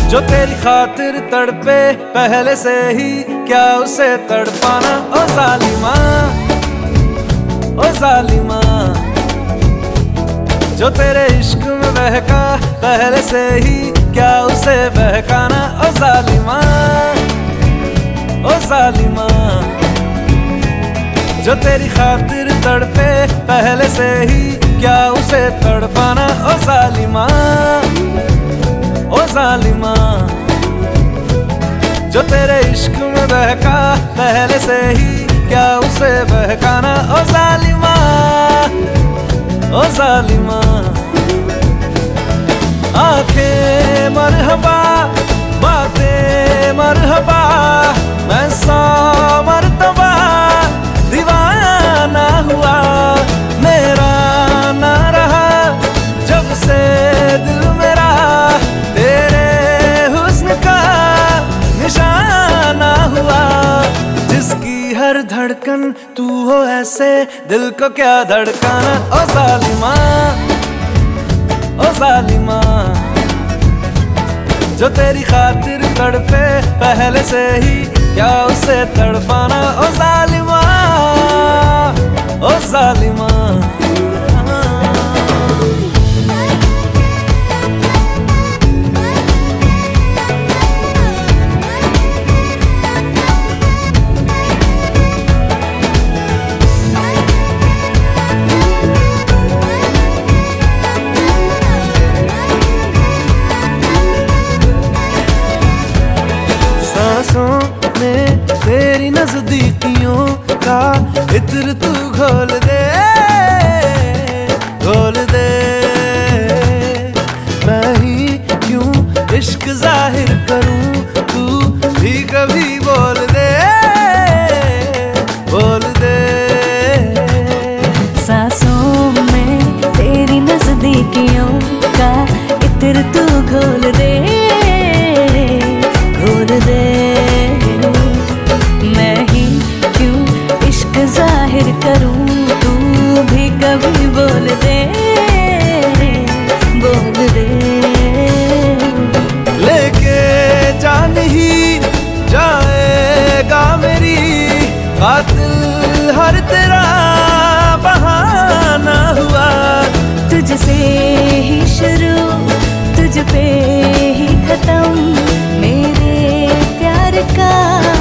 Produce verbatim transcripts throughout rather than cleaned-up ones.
जो तेरी खातिर तड़पे पहले से ही, क्या उसे तड़पाना। ओ जालिमा, ओ जालिमा, जो तेरे इश्क में बहका पहले से ही, क्या उसे बहकाना। ओ जालिमा, ओ जालिमा, जो तेरी खातिर तड़पे पहले से ही, क्या उसे तड़पाना। ओ जालिमा, ओ जालिमा, जो तेरे इश्क में बहका पहले से ही, क्या उसे बहकाना। ओ जालिमा, ओ जालिमा, आंखें मरहबा, बातें मरहबा, मैं सौ मर्तबा दीवाना हुआ। मेरा ना रहा जब से दिल मेरा, तेरे हुस्न का निशाना हुआ। जिसकी हर धड़कन तू हो ऐसे, दिल को क्या धड़काना। ओ जालिमा, ओ जालिमा, जो तेरी खातिर तड़पे पहले से ही, क्या उसे तड़पाना। ओ जालिमा, ओ जालिमा, में तेरी नजदीकियों का इत्र तू घोल दे, घोल दे। मैं ही क्यों इश्क जाहिर करूं, तू भी कभी बोल दे, बोल दे। सांसों में तेरी नजदीकियों का इत्र तू घोल दे, घोल दे। जाहिर करूं, तू भी कभी बोल दे, बोल दे। लेके जान ही जाएगा मेरी, कातिल हर तेरा बहाना हुआ। तुझसे ही शुरू, तुझ पे ही खत्म, मेरे प्यार का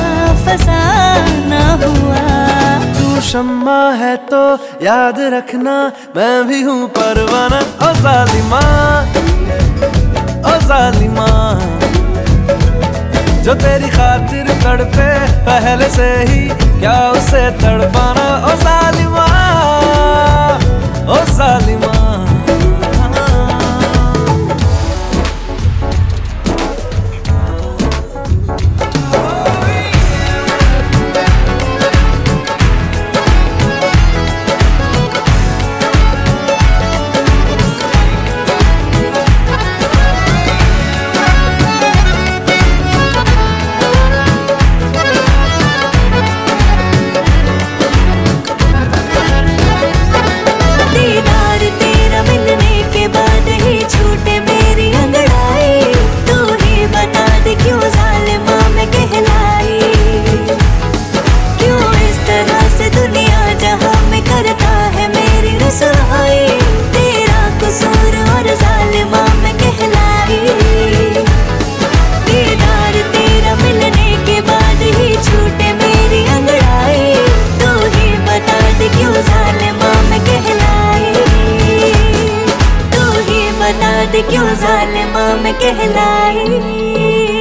फसाना हुआ। शम्मा है तो याद रखना, मैं भी हूँ परवाना। ओ जालिमा, ओ जालिमा, जो तेरी खातिर तड़पे पहले से ही, क्या उसे तड़पाना। ओ जालिमा, ओ जालिमा, तेरा कसूर और जालिमा में कहलाई। दीदार तेरा मिलने के बाद ही छूटे मेरी अंगड़ाई, तू ही बता दे क्यों जालिमा में कहलाई, तू ही बता दे क्यों जालिमा में कहलाई।